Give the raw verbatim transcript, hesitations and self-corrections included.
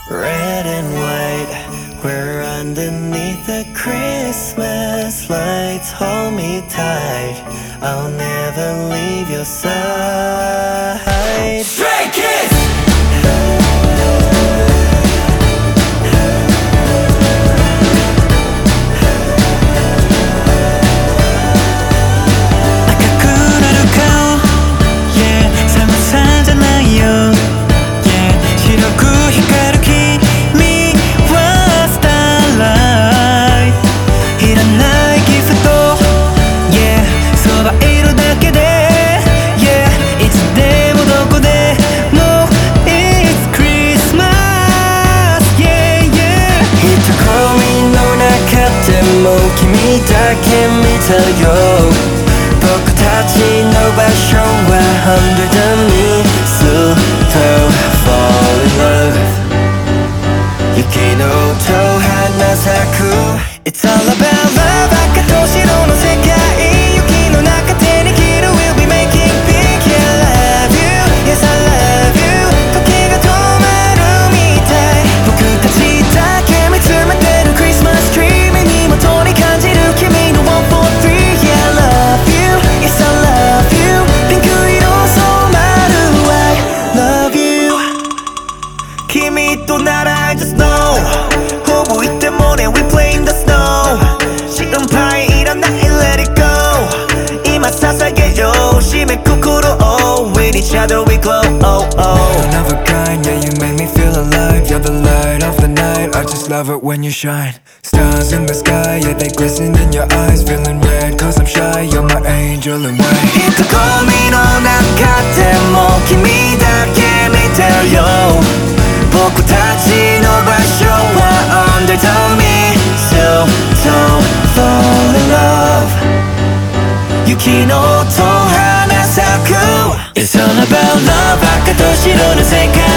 Red and white, we're underneath the Christmas lights. Hold me tight, I'll never leave your side. Stray Kids! Tell you 僕たちの場所は Under the me So to fall in love 雪の音花咲く It's all about love 赤と白の世界雪の中手に切る We'll be making pink Yeah I love you Yes I love you 時が止まるみたい僕たちだけ見つめてる Christmas tree 目にもとに感じる君の one four three君となら I just know ほぼいてもね We play in the snow 心配いらない Let it go 今捧げよう締めくくる Oh with each other we glow Oh oh One of a kind, yeah you make me feel alive You're the light of the night, I just love it when you shine Stars in the sky, yeah they glisten in your eyes Feeling red cause I'm shy, you're my angel and white いつゴミの中でも君だけ見てるよ僕たちの場所は Under the me So don't fall in love 雪の音花咲く It's all about love 赤と白の世界